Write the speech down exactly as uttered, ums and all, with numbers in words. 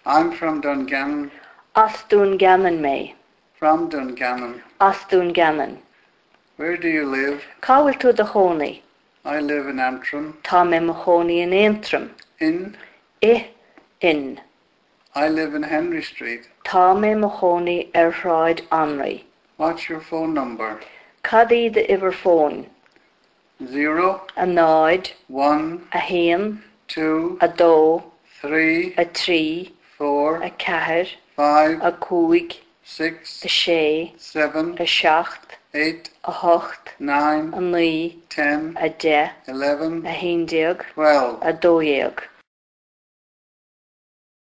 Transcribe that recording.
I'm from Dungannon. As Dungannon me. From Dungannon. As Dungannon. Where do you live? Cowell to the Honey. I live in Antrim. Tá me Mahoney in Antrim. In? I in. I live in Henry Street. Tá me Mahoney Erhraid Anry. What's your phone number? Caddy the iver phone. Zero. A nod. One. A hen. Two. A do. Three. A tree. Four. A cahir. Five. A cúig. Six. A sé. Seven. A seacht. Eight. A hocht. Nine. A ní. Ten. A de. Eleven. A hindiag. Twelve. A dóiag.